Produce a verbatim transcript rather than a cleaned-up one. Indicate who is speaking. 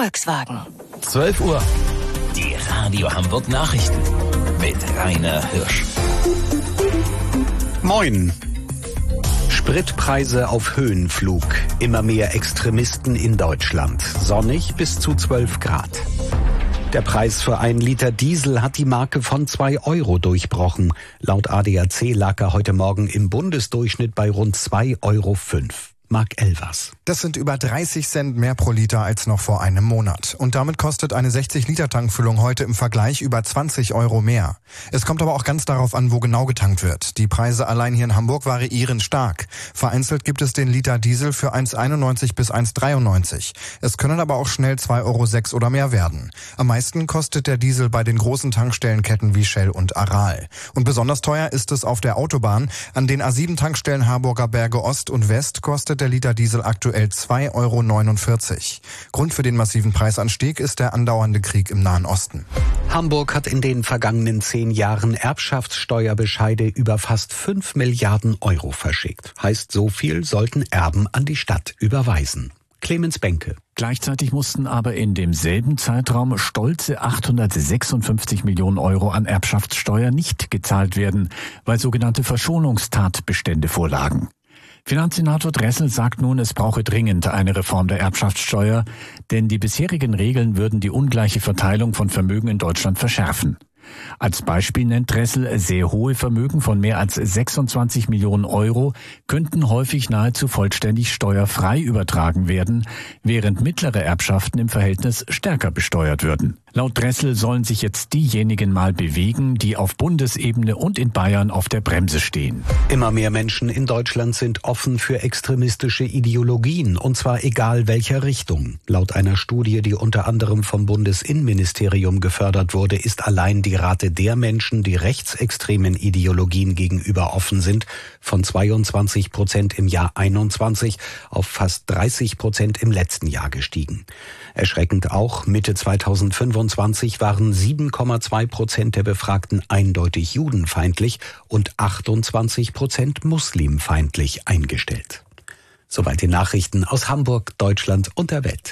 Speaker 1: Volkswagen.
Speaker 2: zwölf Uhr. Die Radio Hamburg Nachrichten mit Rainer Hirsch.
Speaker 3: Moin. Spritpreise auf Höhenflug. Immer mehr Extremisten in Deutschland. Sonnig bis zu zwölf Grad. Der Preis für einen Liter Diesel hat die Marke von zwei Euro durchbrochen. Laut A D A C lag er heute Morgen im Bundesdurchschnitt bei rund zwei Euro fünf. Marc Elvers.
Speaker 4: Das sind über dreißig Cent mehr pro Liter als noch vor einem Monat. Und damit kostet eine sechzig Liter Tankfüllung heute im Vergleich über zwanzig Euro mehr. Es kommt aber auch ganz darauf an, wo genau getankt wird. Die Preise allein hier in Hamburg variieren stark. Vereinzelt gibt es den Liter Diesel für eins Komma einundneunzig bis eins Komma dreiundneunzig. Es können aber auch schnell zwei Euro sechs oder mehr werden. Am meisten kostet der Diesel bei den großen Tankstellenketten wie Shell und Aral. Und besonders teuer ist es auf der Autobahn. An den A sieben Tankstellen Harburger Berge Ost und West kostet der Liter Diesel aktuell zwei Euro neunundvierzig. Grund für den massiven Preisanstieg ist der andauernde Krieg im Nahen Osten.
Speaker 3: Hamburg hat in den vergangenen zehn Jahren Erbschaftssteuerbescheide über fast fünf Milliarden Euro verschickt. Heißt, so viel sollten Erben an die Stadt überweisen. Clemens Benke.
Speaker 5: Gleichzeitig mussten aber in demselben Zeitraum stolze achthundertsechsundfünfzig Millionen Euro an Erbschaftssteuer nicht gezahlt werden, weil sogenannte Verschonungstatbestände vorlagen. Finanzsenator Dressel sagt nun, es brauche dringend eine Reform der Erbschaftssteuer, denn die bisherigen Regeln würden die ungleiche Verteilung von Vermögen in Deutschland verschärfen. Als Beispiel nennt Dressel, sehr hohe Vermögen von mehr als sechsundzwanzig Millionen Euro könnten häufig nahezu vollständig steuerfrei übertragen werden, während mittlere Erbschaften im Verhältnis stärker besteuert würden. Laut Dressel sollen sich jetzt diejenigen mal bewegen, die auf Bundesebene und in Bayern auf der Bremse stehen.
Speaker 3: Immer mehr Menschen in Deutschland sind offen für extremistische Ideologien, und zwar egal welcher Richtung. Laut einer Studie, die unter anderem vom Bundesinnenministerium gefördert wurde, ist allein die Rate der Menschen, die rechtsextremen Ideologien gegenüber offen sind, von zweiundzwanzig Prozent im Jahr einundzwanzig auf fast dreißig Prozent im letzten Jahr gestiegen. Erschreckend auch, Mitte zweitausendfünfundzwanzig waren sieben Komma zwei Prozent der Befragten eindeutig judenfeindlich und achtundzwanzig Prozent muslimfeindlich eingestellt. Soweit die Nachrichten aus Hamburg, Deutschland und der Welt.